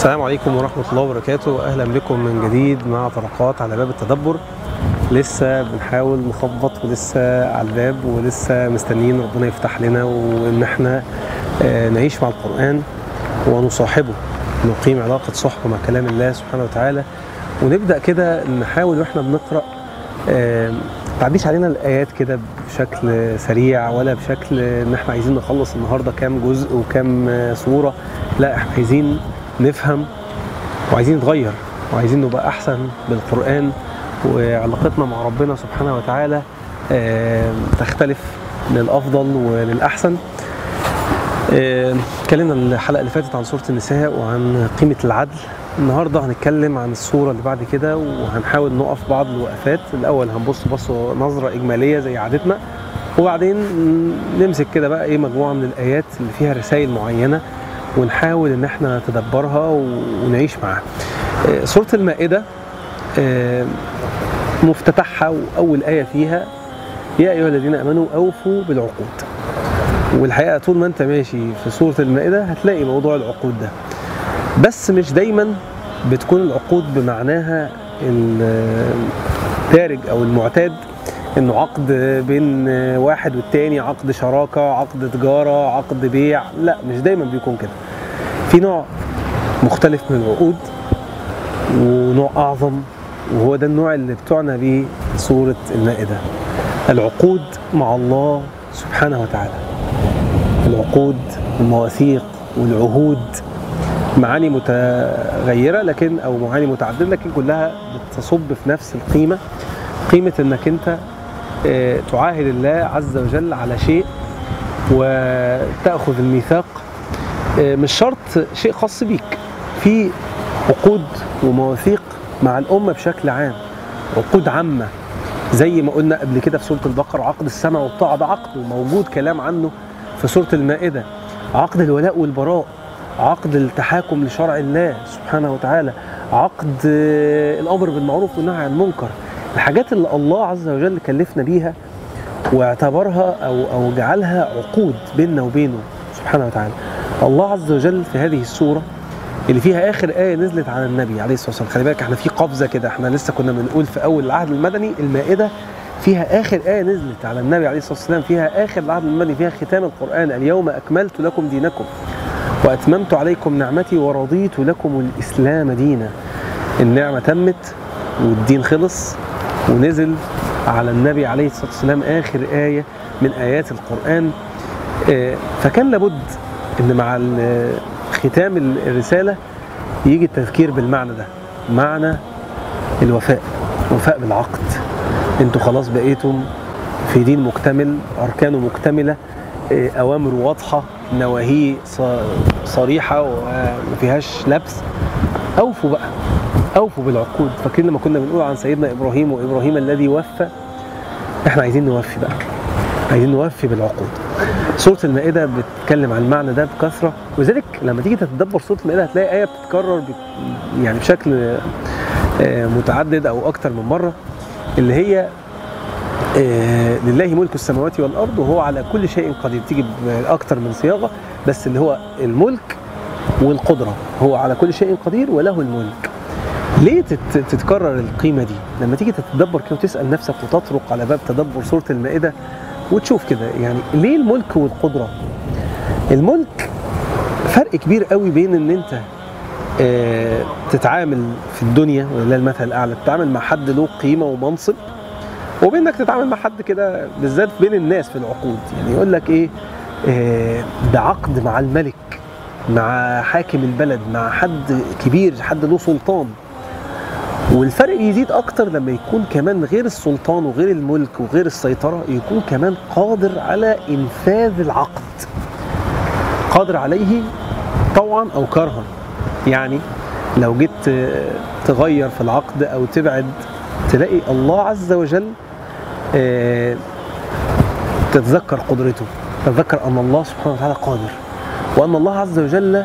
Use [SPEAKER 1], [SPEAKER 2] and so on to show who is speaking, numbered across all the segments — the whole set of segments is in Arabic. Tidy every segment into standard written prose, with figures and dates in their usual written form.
[SPEAKER 1] السلام عليكم ورحمة الله وبركاته. أهلا بكم من جديد مع طرقات على باب التدبر. لسه بنحاول نخبط ولسه على الباب ولسه مستنيين ربنا يفتح لنا وإن احنا نعيش مع القرآن ونصاحبه، نقيم علاقة صحبة مع كلام الله سبحانه وتعالى، ونبدأ كده نحاول واحنا بنقرأ تعديش علينا الآيات كده بشكل سريع ولا بشكل إن احنا عايزين نخلص النهاردة كام جزء وكام سورة. لا، احنا عايزين نفهم وعايزين نتغير وعايزين نبقى أحسن بالقرآن، وعلاقتنا مع ربنا سبحانه وتعالى تختلف للأفضل وللأحسن. اتكلمنا الحلقة اللي فاتت عن سورة النساء وعن قيمة العدل. النهاردة هنتكلم عن السورة اللي بعد كده وهنحاول نقف بعض الوقفات. الأول هنبص نظرة إجمالية زي عادتنا، وبعدين نمسك كده بقى إيه مجموعة من الآيات اللي فيها رسائل معينة ونحاول إن احنا نتدبرها ونعيش معاها. سورة المائدة مفتتحها وأول آية فيها يا أيها الذين آمنوا أوفوا بالعقود. والحقيقة طول ما أنت ماشي في سورة المائدة هتلاقي موضوع العقود ده، بس مش دايما بتكون العقود بمعناها الدارج أو المعتاد، إنه عقد بين واحد والتاني، عقد شراكة، عقد تجارة، عقد بيع. لا، مش دايما بيكون كده. في نوع مختلف من العقود ونوع أعظم، وهو ده النوع اللي بتعنى به سورة المائدة، العقود مع الله سبحانه وتعالى. العقود والمواثيق والعهود معاني متغيرة لكن أو معاني متعددة، لكن كلها بتصب في نفس القيمة، قيمة إنك أنت تعاهد الله عز وجل على شيء وتأخذ الميثاق. مش شرط شيء خاص بيك، في عقود ومواثيق مع الأمة بشكل عام، عقود عامة زي ما قلنا قبل كده في سورة البقرة. عقد السمع والطاعة ده عقد وموجود كلام عنه في سورة المائدة. عقد الولاء والبراء، عقد التحاكم لشرع الله سبحانه وتعالى، عقد الأمر بالمعروف والنهي عن المنكر. الحاجات اللي الله عز وجل كلفنا بيها واعتبرها أو جعلها عقود بيننا وبينه سبحانه وتعالى. الله عز وجل في هذه السورة اللي فيها آخر آية نزلت على النبي عليه الصلاة والسلام، خلي بالك احنا في قفزة كده، احنا لسه كنا بنقول في أول العهد المدني المائدة فيها آخر آية نزلت على النبي عليه الصلاة والسلام، فيها آخر العهد المدني، فيها ختام القرآن: اليوم أكملت لكم دينكم وأتممت عليكم نعمتي ورضيت لكم الإسلام دينا. النعمة تمت والدين خلص ونزل على النبي عليه الصلاة والسلام آخر آية من آيات القرآن. فكان لابد إن مع ختام الرسالة يجي التذكير بالمعنى ده، معنى الوفاء، وفاء بالعقد. انتوا خلاص بقيتم في دين مكتمل، أركانه مكتملة، أوامر واضحة، نواهي صريحة وما فيهاش لبس. أوفوا بقى، أوفوا بالعقود. فاكرين لما كنا بنقول عن سيدنا إبراهيم وإبراهيم الذي وفى؟ احنا عايزين نوفي بقى، عايزين نوفي بالعقود. سورة المائدة بتتكلم عن المعنى ده بكثرة، وذلك لما تيجي تتدبر سورة المائدة هتلاقي آية بتتكرر يعني بشكل متعدد أو أكتر من مرة، اللي هي لله ملك السماوات والأرض وهو على كل شيء قدير. تيجي بأكتر من صياغة، بس اللي هو الملك والقدرة، هو على كل شيء قدير وله الملك. ليه تتكرر القيمة دي؟ لما تيجي تتدبر كده وتسأل نفسك وتطرق على باب تدبر سورة المائدة وتشوف كده، يعني ليه الملك والقدرة؟ الملك فرق كبير قوي بين ان انت تتعامل في الدنيا ولله المثل الأعلى، تتعامل مع حد له قيمة ومنصب، وبينك تتعامل مع حد كده بالذات بين الناس في العقود. يعني يقول لك ايه، ده عقد مع الملك، مع حاكم البلد، مع حد كبير، حد له سلطان. والفرق يزيد اكتر لما يكون كمان غير السلطان وغير الملك وغير السيطرة، يكون كمان قادر على انفاذ العقد، قادر عليه طوعا او كرها. يعني لو جيت تغير في العقد او تبعد، تلاقي الله عز وجل تتذكر قدرته، تتذكر ان الله سبحانه وتعالى قادر، وان الله عز وجل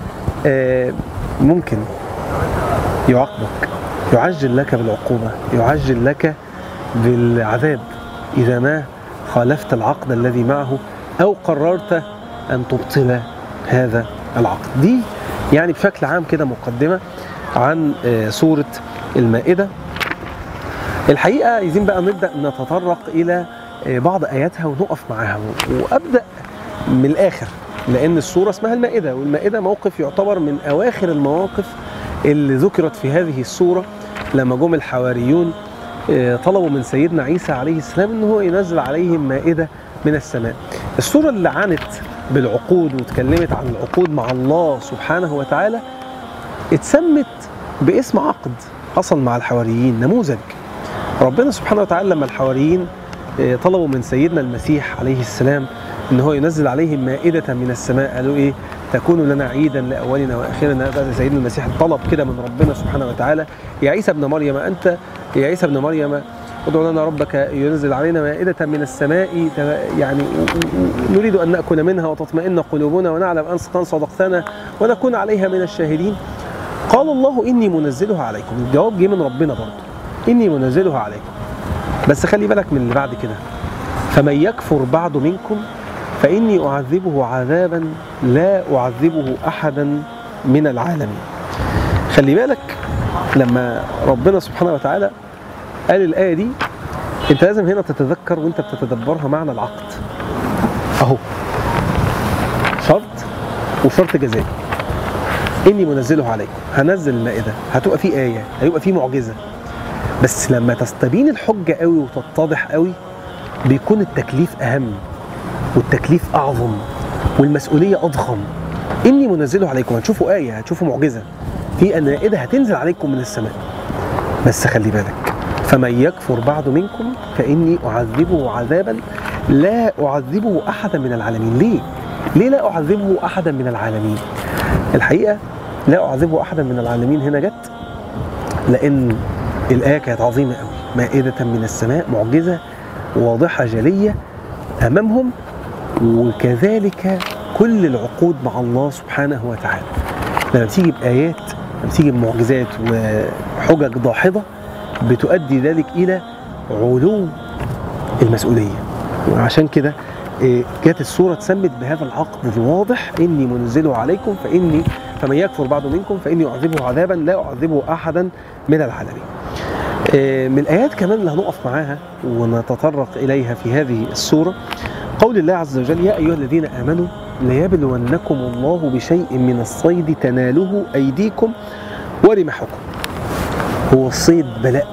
[SPEAKER 1] ممكن يعاقبك، يعجل لك بالعقوبة، يعجل لك بالعذاب إذا ما خالفت العقد الذي معه أو قررت أن تبطل هذا العقد. دي يعني بشكل عام كده مقدمة عن سورة المائدة. الحقيقة عايزين بقى نبدأ نتطرق إلى بعض آياتها ونقف معاها، وأبدأ من الآخر، لأن السورة اسمها المائدة، والمائدة موقف يعتبر من أواخر المواقف اللي ذكرت في هذه السورة، لما جم الحواريون طلبوا من سيدنا عيسى عليه السلام إن هو ينزل عليهم مائدة من السماء. السورة اللي عنت بالعقود واتكلمت عن العقود مع الله سبحانه وتعالى اتسمت باسم عقد حصل مع الحواريين، نموذج. ربنا سبحانه وتعالى لما الحواريين طلبوا من سيدنا المسيح عليه السلام ان هو ينزل عليهم مائدة من السماء، قالوا ايه؟ تكون لنا عيدا لاولنا واخرنا. سيدنا المسيح طلب كده من ربنا سبحانه وتعالى: يا عيسى ابن مريم يا عيسى ابن مريم ادعو لنا ربك ينزل علينا مائدة من السماء، يعني نريد ان ناكل منها وتطمئن قلوبنا ونعلم ان صدقتنا ونكون عليها من الشاهدين. قال الله: اني منزلها عليكم. الجواب جه من ربنا برضه، اني منزلها عليكم، بس خلي بالك من اللي بعد كده: فمن يكفر بعد منكم فإني أعذبه عذابا لا أعذبه أحدا من العالمين. خلي بالك لما ربنا سبحانه وتعالى قال الآية دي، أنت لازم هنا تتذكر وأنت بتتدبرها معنى العقد أهو، شرط وشرط جزائي. إني منزله عليكم، هنزل المائدة، هتبقى فيه آية، هيبقى فيه معجزة، بس لما تستبين الحجة قوي وتتضح قوي بيكون التكليف أهم والتكليف أعظم والمسؤولية أضخم. إني منزله عليكم، هتشوفوا آية، هتشوفوا معجزة في مائدة هتنزل عليكم من السماء، بس خلي بالك: فمن يكفر بعد منكم فإني أعذبه عذابا لا أعذبه أحدا من العالمين. ليه لا أعذبه أحدا من العالمين؟ الحقيقة لا أعذبه أحدا من العالمين هنا جت لأن الآية كانت عظيمة قوي، مائدة من السماء، معجزة واضحة جلية أمامهم، وكذلك كل العقود مع الله سبحانه وتعالى. لما تيجي بآيات، لما تيجي بمعجزات وحجج داحضة بتؤدي ذلك إلى علو المسؤولية، وعشان كده جت السورة اتسمت بهذا العقد الواضح: إني منزله عليكم فمن يكفر بعد منكم فإني أعذبه عذابا لا أعذبه أحدا من العالمين. من الآيات كمان اللي هنقف معاها ونتطرق إليها في هذه السورة قول الله عز وجل: يا أيها الذين آمنوا ليبلونكم الله بشيء من الصيد تناله أيديكم ورمحكم. هو الصيد بلاء،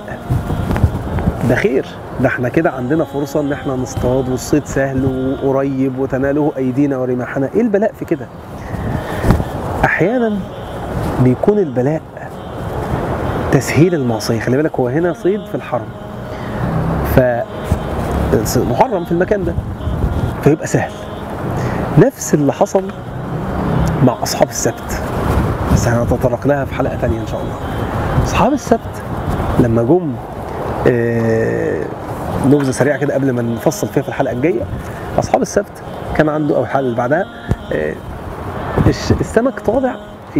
[SPEAKER 1] ده خير، ده احنا كده عندنا فرصة ان احنا نصطاد والصيد سهل وقريب وتناله أيدينا ورماحنا. ايه البلاء في كده؟ أحيانا بيكون البلاء تسهيل المعصية. خلي بالك هو هنا صيد في الحرم، فمحرم في المكان ده فيبقى سهل. نفس اللي حصل مع أصحاب السبت، بس هنتطرق لها في حلقة تانية إن شاء الله. أصحاب السبت لما جم نبذة سريعة كده قبل ما نفصل فيها في الحلقة الجاية. أصحاب السبت كان عنده، أو الحلقة اللي بعدها، السمك طالع،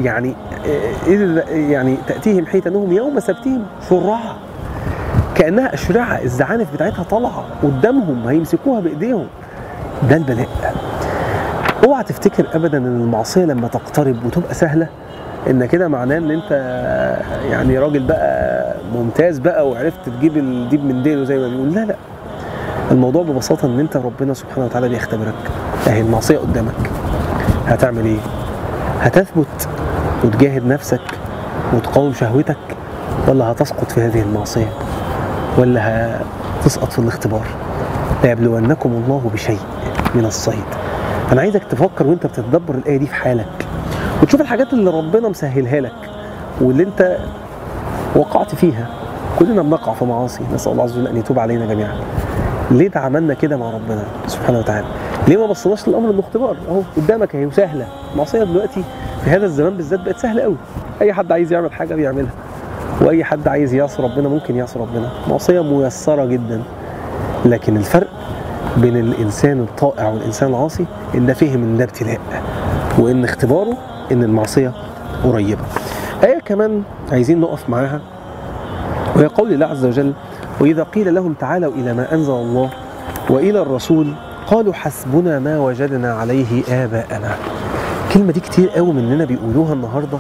[SPEAKER 1] يعني تأتيهم حيتانهم يوم سبتهم شرعا، كأنها أشرعة، الزعانف بتاعتها طالعة قدامهم هيمسكوها بإيديهم. ده البلاء. اوعى تفتكر أبدا إن المعصية لما تقترب وتبقى سهلة إن كده معناه إن أنت يعني راجل بقى ممتاز بقى وعرفت تجيب الديب من ديله زي ما بيقول. لا، الموضوع ببساطة إن أنت ربنا سبحانه وتعالى بيختبرك. أهي المعصية قدامك، هتعمل إيه؟ هتثبت وتجاهد نفسك وتقاوم شهوتك، ولا هتسقط في هذه المعصية، ولا هتسقط في الاختبار؟ ليبلونكم الله بشيء من الصيد. أنا عايزك تفكر وأنت بتتدبر الآية دي في حالك، وتشوف الحاجات اللي ربنا مسهلها لك واللي أنت وقعت فيها. كلنا بنقع في معاصي، نسأل الله عز وجل أن يتوب علينا جميعا. ليه تعاملنا كده مع ربنا سبحانه وتعالى؟ ليه ما بصناش للأمر انه اختبار؟ اهو قدامك اهي وسهله. المعصيه دلوقتي في هذا الزمان بالذات بقت سهله قوي، اي حد عايز يعمل حاجه بيعملها، واي حد عايز يعصي ربنا ممكن يعصي ربنا. معصيه ميسره جدا، لكن الفرق بين الانسان الطائع والانسان العاصي ان ده فهم ان ده ابتلاء، وان اختباره ان المعصيه قريبه. ايه كمان عايزين نقف معاها، وهي قول الله عز وجل: واذا قيل لهم تعالوا الى ما انزل الله والى الرسول قالوا حسبنا ما وجدنا عليه آباءنا. الكلمة دي كتير قوي مننا بيقولوها النهاردة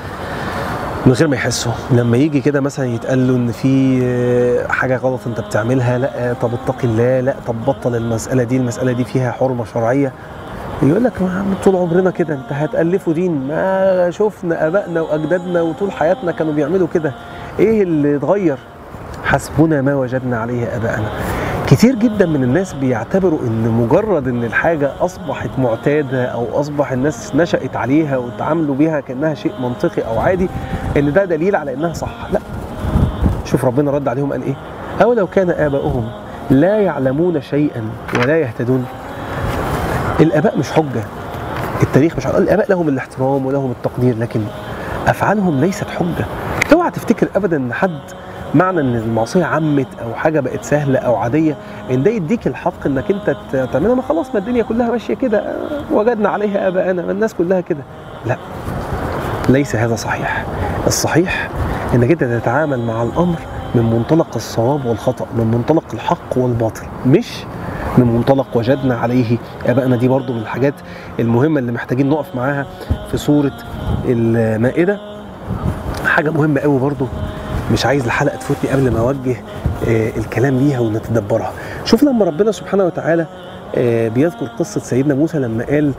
[SPEAKER 1] من غير ما يحسوا. لما يجي كده مثلا يتقال له ان في حاجة غلط انت بتعملها، لا طب اتقي الله، لا طب بطل المسألة دي فيها حرمة شرعية، يقول لك طول عمرنا كده، انت هتألفوا دين؟ ما شفنا ابائنا واجدادنا وطول حياتنا كانوا بيعملوا كده، ايه اللي اتغير؟ حسبنا ما وجدنا عليه ابائنا. كتير جدا من الناس بيعتبروا ان مجرد ان الحاجة اصبحت معتادة او اصبح الناس نشأت عليها وتعاملوا بيها كأنها شيء منطقي او عادي ان ده دليل على انها صح. لا، شوف ربنا رد عليهم قال ايه؟ اولو كان اباؤهم لا يعلمون شيئا ولا يهتدون. الاباء مش حجة، التاريخ مش حجة. الاباء لهم الاحترام ولهم التقدير، لكن افعالهم ليست حجة. اوعى تفتكر ابدا ان حد معنى ان المعصيه عمت او حاجه بقت سهله او عاديه ان ده يديك الحق انك انت تعملها. ما خلاص، ما الدنيا كلها ماشيه كده، وجدنا عليها اباءنا، ما الناس كلها كده. لا، ليس هذا صحيح. الصحيح انك انت تتعامل مع الامر من منطلق الصواب والخطا، من منطلق الحق والباطل، مش من منطلق وجدنا عليه اباءنا. دي برضو من الحاجات المهمه اللي محتاجين نقف معاها في سوره المائده. حاجه مهمه قوي برضو، مش عايز الحلقة تفوتني قبل ما أوجه الكلام ليها ونتدبرها. شوف لما ربنا سبحانه وتعالى بيذكر قصة سيدنا موسى لما قال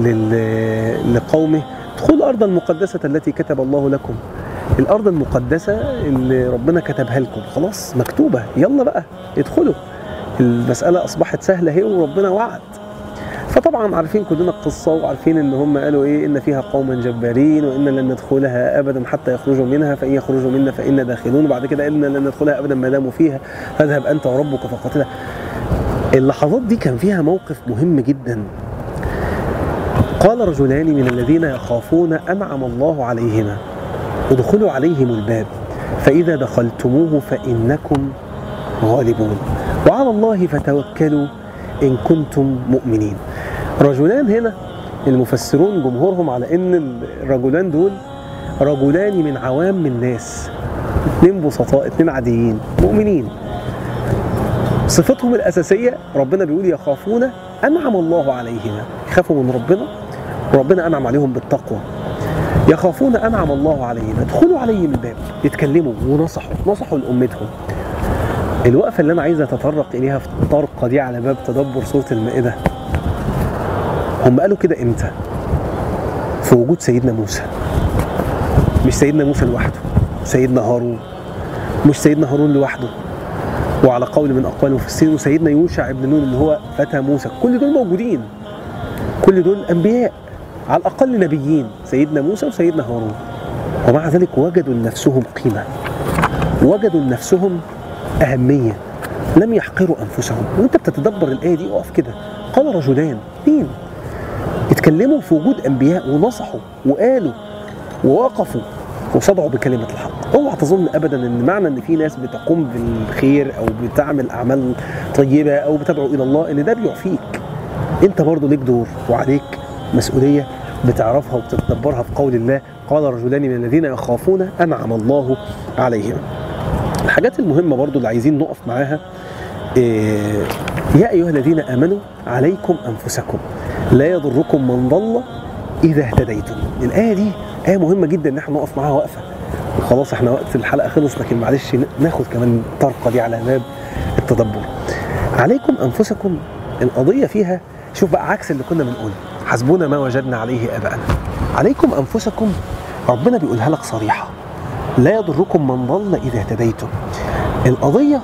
[SPEAKER 1] لقومه ادخلوا الأرض المقدسة التي كتب الله لكم. الأرض المقدسة اللي ربنا كتبها لكم خلاص مكتوبة، يلا بقى ادخلوا. المسألة أصبحت سهلة هي وربنا وعد. فطبعا عارفين كلنا القصة، وعارفين ان هم قالوا ايه؟ ان فيها قوما جبارين وان لن ندخلها ابدا حتى يخرجوا منها فان يخرجوا منا فانا داخلون. وبعد كده قالنا لن ندخلها ابدا ما داموا فيها فاذهب انت وربك فقاتلا. اللحظات دي كان فيها موقف مهم جدا. قال رجلان من الذين يخافون انعم الله عليهما ادخلوا عليهم الباب فاذا دخلتموه فانكم غالبون وعلى الله فتوكلوا إن كنتم مؤمنين. رجلان هنا المفسرون جمهورهم على إن الرجلان دول رجلان من عوام الناس، 2 بسطاء، 2 عاديين مؤمنين. صفتهم الأساسية ربنا بيقول يخافون أنعم الله عليهما، يخافوا من ربنا وربنا أنعم عليهم بالتقوى. يخافون أنعم الله عليهما ادخلوا عليهم الباب، يتكلموا ونصحوا لأمتهم. الوقفة اللي أنا عايز أتطرق إليها في الطرقة دي على باب تدبر سورة المائدة، هم قالوا كده إمتى؟ في وجود سيدنا موسى. مش سيدنا موسى لوحده، سيدنا هارون، مش سيدنا هارون لوحده، وعلى قول من أقوال المفسرين وسيدنا يوشع ابن نون اللي هو فتى موسى. كل دول موجودين، كل دول أنبياء، على الأقل نبيين، سيدنا موسى وسيدنا هارون. ومع ذلك وجدوا لنفسهم قيمة، وجدوا لنفسهم أهمية، لم يحقروا أنفسهم. وأنت بتتدبر الآية دي اقف كده. قال رجلان، مين؟ اتكلموا في وجود أنبياء ونصحوا وقالوا ووقفوا وصدعوا بكلمة الحق. اوعى تظن أبدا أن معنى أن في ناس بتقوم بالخير أو بتعمل أعمال طيبة أو بتدعو إلى الله أن ده بيعفيك. أنت برضو ليك دور وعليك مسؤولية بتعرفها وبتتدبرها في قول الله قال رجلان من الذين يخافون أنعم الله عليهم. الحاجات المهمة برضو اللي عايزين نقف معاها، يا أيها الذين آمنوا عليكم أنفسكم لا يضركم من ضل إذا اهتديتم. الآية دي آية مهمة جدا إن احنا نقف معاها وقفة. وخلاص احنا وقت الحلقة خلص، لكن معلش ناخد كمان الطرقة دي على باب التدبر. عليكم أنفسكم، القضية فيها شوف بقى عكس اللي كنا بنقوله، حسبنا ما وجدنا عليه آباءنا. عليكم أنفسكم ربنا بيقولها لك صريحة، لا يضركم من ضل إذا اهتديتم. القضية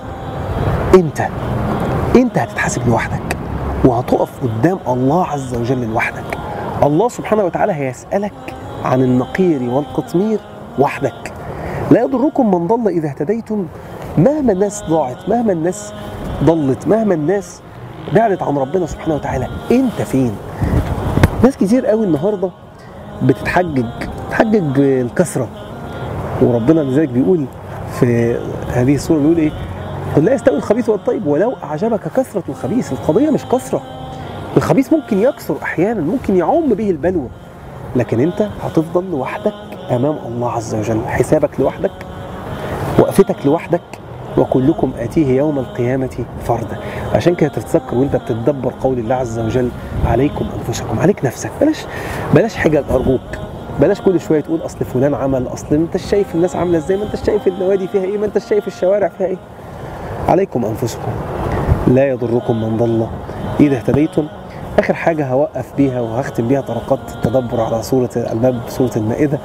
[SPEAKER 1] انت هتتحاسب لوحدك وهتقف قدام الله عز وجل لوحدك. الله سبحانه وتعالى هيسألك عن النقير والقطمير وحدك. لا يضركم من ضل إذا اهتديتم. مهما الناس ضاعت، مهما الناس ضلت، مهما الناس بعدت عن ربنا سبحانه وتعالى، انت فين؟ ناس كتير قوي النهاردة بتتحجج بالكثرة، وربنا لذلك بيقول في هذه السورة بيقول ايه؟ قل لا يستوي الخبيث والطيب ولو أعجبك كثرة الخبيث. القضية مش كثرة، الخبيث ممكن يكثر أحيانا، ممكن يعم به البلوى، لكن أنت هتفضل لوحدك أمام الله عز وجل. حسابك لوحدك، وقفتك لوحدك، وكلكم آتيه يوم القيامة فردا. عشان كده تتذكر وانت بتتدبر قول الله عز وجل عليكم أنفسكم، عليك نفسك. بلاش حاجة أرجوك، بلاش كل شوية تقول أصل فلان عمل، أصل انت شايف الناس عاملة ازاي، ما انت شايف النوادي فيها ايه، ما انت شايف الشوارع فيها ايه. عليكم أنفسكم لا يضركم من ضل إذا اهتديتم. آخر حاجة هوقف بيها وهختم بيها طرقات التدبر على سورة الباب، سورة المائدة،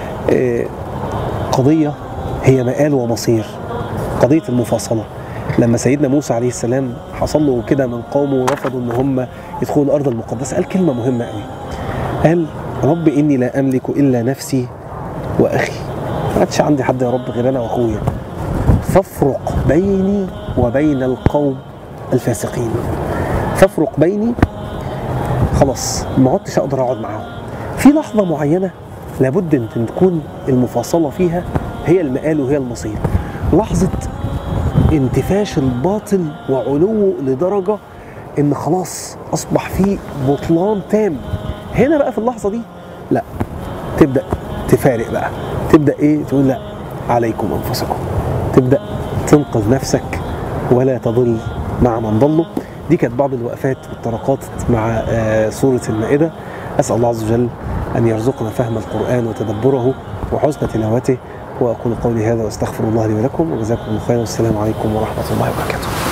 [SPEAKER 1] قضية هي مآل ومصير، قضية المفاصلة. لما سيدنا موسى عليه السلام حصل له كده من قومه ورفضوا ان هم يدخلوا الأرض المقدسة، قال كلمة مهمة قوي، قال رب إني لا أملك إلا نفسي وأخي، ما عادش عندي حد يا رب غير أنا وأخويا، فافرق بيني وبين القوم الفاسقين. فافرق بيني، خلاص ما عدتش أقدر أقعد معاهم. في لحظة معينة لابد أن تكون المفاصلة فيها هي المآل وهي المصير، لحظة انتفاش الباطل وعلوه لدرجة ان خلاص اصبح فيه بطلان تام. هنا بقى في اللحظة دي لا، تبدأ تفارق بقى، تبدأ ايه، تقول لا عليكم انفسكم، تبدأ تنقذ نفسك ولا تضل مع من ضلوا. دي كانت بعض الوقفات والطرقات مع سورة المائدة. أسأل الله عز وجل أن يرزقنا فهم القرآن وتدبره وحسن تلاوته، وأقول قولي هذا وأستغفر الله لي ولكم، وجزاكم الله خيرا، والسلام عليكم ورحمة الله وبركاته.